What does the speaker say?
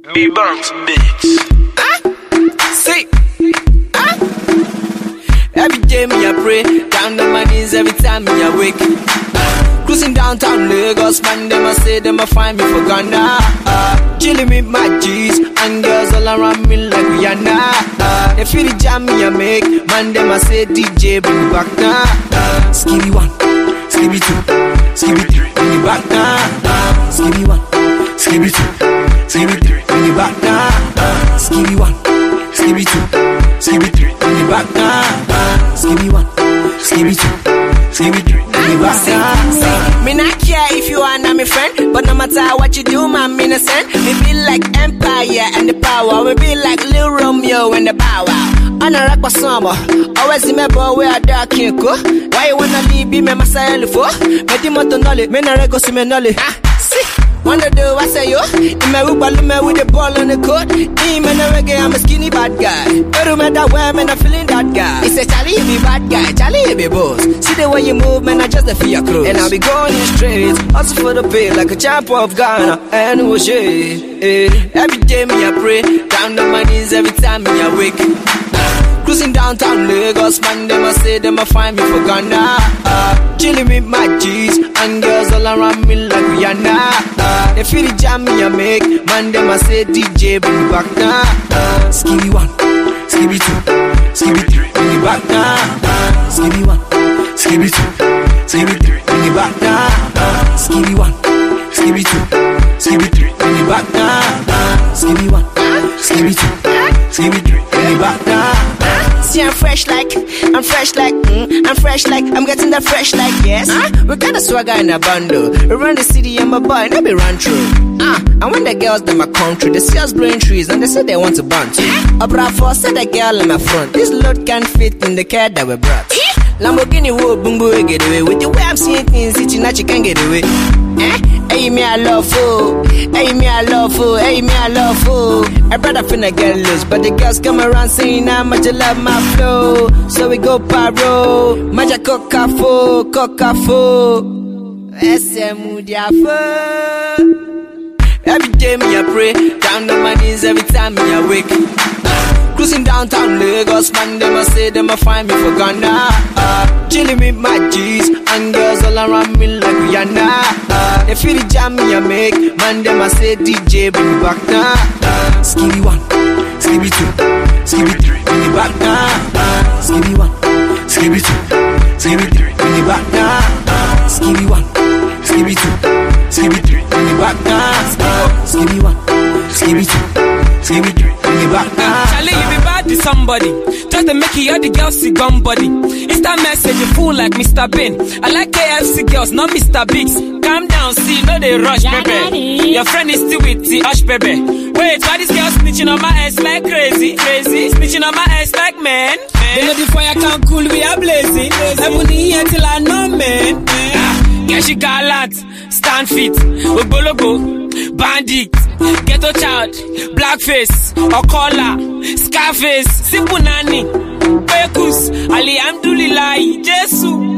Me bounce bitch. See. Every day me I pray, down on my knees every time me I wake. Cruising downtown Lagos, man, them I say them I find me for Ghana. Chilling with my G's and girls all around me like Rihanna. They feel the jam me I make, man, them I say DJ bring me back now. Skibby 1, Skibby 2, Skibby 3, bring me back now. Skibby 1, Skibby 2, Skibby 3, bring me back now. Skibby 1, Skibby 2, Skibby 3, bring me back now. Skibby 1, Skibby 2, Skibby 3, bring me back now. Me not care if you are not my friend, but no matter what you do, man, me innocent. Me be like Empire and the power. We be like Lil Romeo and the Bow Wow. On a rock for summer, always remember where I dark can't go. Why you wanna leave me, my style for? Me di moto nolly, me na rego si me nolly. See, wonder do I say yo? In my Uber, me with the ball on the court. Me man a reggae, I'm a skinny bad guy. But no matter where, man, I'm feeling that guy. He say Charlie, you be bad guy, Charlie, you be boss. See the way you move, man, I just feel your clothes. And I'll be going in the streets, also for the pay, like a champ of Ghana. And oh shit, every day me I pray, down on my knees every time me I wake. Cruising downtown Lagos, man, them I say them I find me for Ghana. Chilling with my G's and girls all around me like Rihanna. They feel the jam me I make, man, them I say DJ bring me back now. Skibby 1, Skibby 2, Skibby 3, bring me back now. Skibby 1, Skibby 2, Skibby 3, bring me back now. Skibby 1, Skibby 2, Skibby 3, bring me back now. Skibby 1, Skibby 2, Skibby 3, bring me back now. See, I'm fresh like, I'm fresh like I'm getting that fresh like, yes. We got a swagger in a bundle. We run the city and my boy, let me run through. And when the girls them my country, they see us blowing trees and they say they want to bounce. Bravo, said the girl in my front. This load can fit in the car that we brought. Lamborghini wood, boom boom, get away. With the way I'm seeing things, it's not you can get away. Hey, me I love fool. Hey, me I love fool. Hey, me I love fool. I brother finna get loose, but the girls come around saying how much you love my flow. So we go paro, maja coca-fo. Every day me I pray, down on my knees every time me I wake. Cruising downtown Lagos, man, them I say them I find me for Ghana. Chilling with my G's and girls all around me like Rihanna. They feel the jam me I make, man, them I say DJ bring me back now. Skibby 1, Skibby 2, Skibby 3, bring me back now. Skibby 1, Skibby 2, Skibby 3, bring me back now. Skibby 1, Skibby 2, Skibby 3, bring me back now. Skibby 1, Skibby 2, Skibby 3, bring me back now. Charlie, you be bad to somebody. Just to make you all the girls see gun body. Insta message, you fool like Mr. Bean. I like KFC girls, not Mr. Biggs. Calm down, see, no they rush, baby. Your friend is still with the hush, baby. Wait, why this girl snitching on my ass like crazy? Snitching on my ass like man. They know the fire can't cool, we are blazing. Heaven here till I know, man. Yeah, she gallant, stand fit, Ogologo, bandit, ghetto child, blackface, Okola, Scarface, simple nanny, Pekus, Alhamdulillah, Jesus.